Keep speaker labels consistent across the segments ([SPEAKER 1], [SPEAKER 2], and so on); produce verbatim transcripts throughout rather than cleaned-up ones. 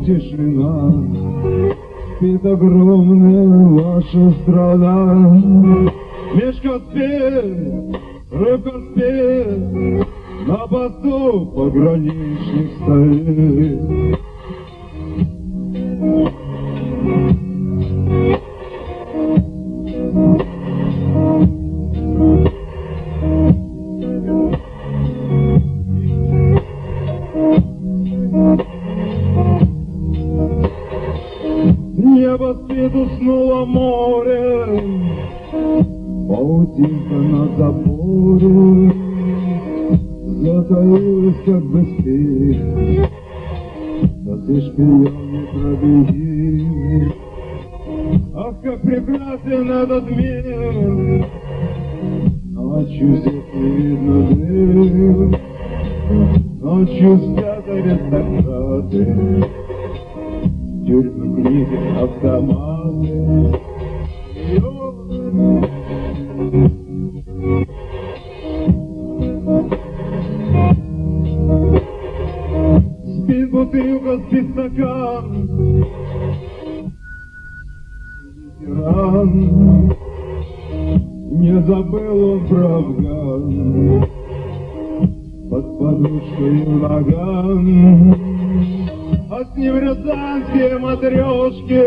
[SPEAKER 1] тишина, спит огромная ваша страна. Мишка спит, рыбка спит, на посту пограничник стоит. Небо спит, уснуло море, паутинка на заборе затаилась, как бы спит. Да ты шпионе пробеги, ах, как прекрасен этот мир. Ночью здесь не видно дым, ночью спят аристократы, тюрьмы, книги, автоматы. Спит бутылка, спит стакан, ветеран, не забыл он про Афган, под подушкой наган. А с ним рязанские матрешки,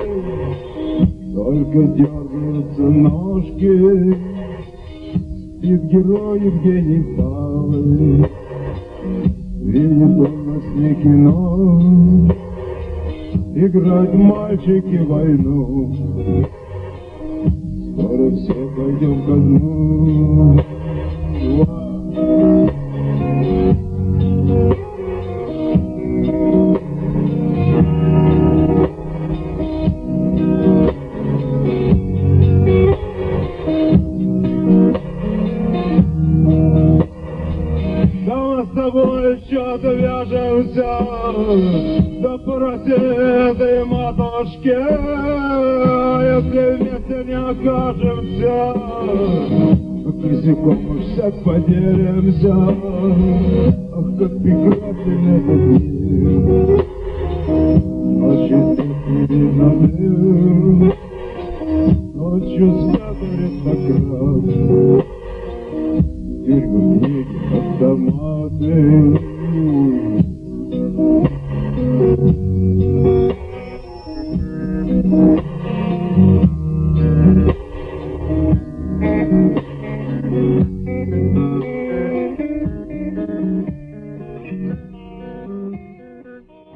[SPEAKER 1] только дергаются ножки. Спит герой Евгений Павлович, видит он нас не кино, играть мальчики войну. Скоро все пойдем ко дну. С тобой еще довяжемся до поросетой матушки, если вместе не окажемся, языком уж всяк поделимся. Ах, как прекрасен этот мир, ночью здесь не видно дым, ночью спят аристократы, тюрьмы, книги, автоматы.